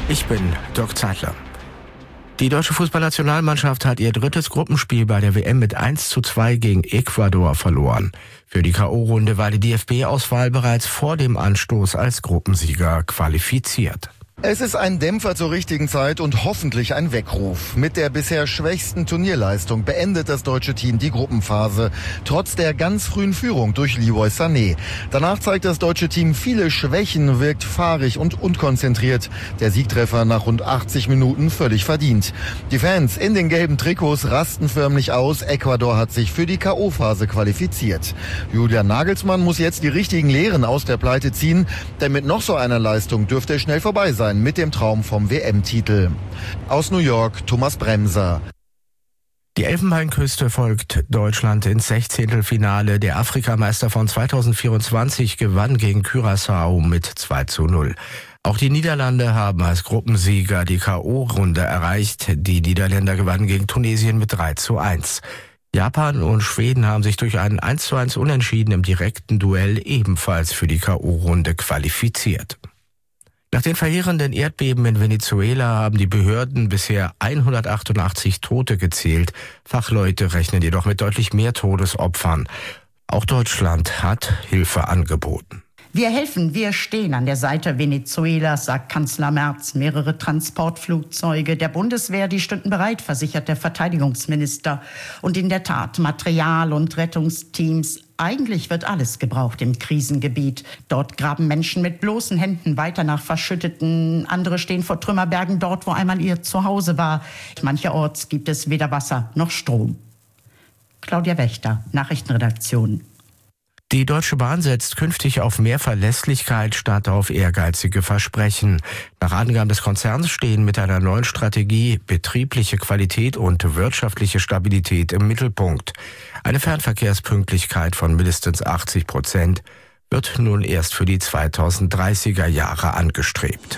Ich bin Dirk Zeitler. Die deutsche Fußballnationalmannschaft hat ihr drittes Gruppenspiel bei der WM mit 1:2 gegen Ecuador verloren. Für die K.O.-Runde war die DFB-Auswahl bereits vor dem Anstoß als Gruppensieger qualifiziert. Es ist ein Dämpfer zur richtigen Zeit und hoffentlich ein Weckruf. Mit der bisher schwächsten Turnierleistung beendet das deutsche Team die Gruppenphase, trotz der ganz frühen Führung durch Leroy Sané. Danach zeigt das deutsche Team viele Schwächen, wirkt fahrig und unkonzentriert. Der Siegtreffer nach rund 80 Minuten völlig verdient. Die Fans in den gelben Trikots rasten förmlich aus. Ecuador hat sich für die K.O.-Phase qualifiziert. Julian Nagelsmann muss jetzt die richtigen Lehren aus der Pleite ziehen, denn mit noch so einer Leistung dürfte es schnell vorbei sein mit dem Traum vom WM-Titel. Aus New York, Thomas Bremser. Die Elfenbeinküste folgt Deutschland ins 16. Der Afrikameister von 2024 gewann gegen Curaçao mit 2:0. Auch die Niederlande haben als Gruppensieger die K.O.-Runde erreicht. Die Niederländer gewannen gegen Tunesien mit 3:1. Japan und Schweden haben sich durch einen 1:1 Unentschieden im direkten Duell ebenfalls für die K.O.-Runde qualifiziert. Nach den verheerenden Erdbeben in Venezuela haben die Behörden bisher 188 Tote gezählt. Fachleute rechnen jedoch mit deutlich mehr Todesopfern. Auch Deutschland hat Hilfe angeboten. Wir helfen, wir stehen an der Seite Venezuelas, sagt Kanzler Merz. Mehrere Transportflugzeuge der Bundeswehr, die stünden bereit, versichert der Verteidigungsminister. Und in der Tat, Material und Rettungsteams. Eigentlich wird alles gebraucht im Krisengebiet. Dort graben Menschen mit bloßen Händen weiter nach Verschütteten. Andere stehen vor Trümmerbergen dort, wo einmal ihr Zuhause war. Mancherorts gibt es weder Wasser noch Strom. Claudia Wächter, Nachrichtenredaktion. Die Deutsche Bahn setzt künftig auf mehr Verlässlichkeit statt auf ehrgeizige Versprechen. Nach Angaben des Konzerns stehen mit einer neuen Strategie betriebliche Qualität und wirtschaftliche Stabilität im Mittelpunkt. Eine Fernverkehrspünktlichkeit von mindestens 80% wird nun erst für die 2030er Jahre angestrebt.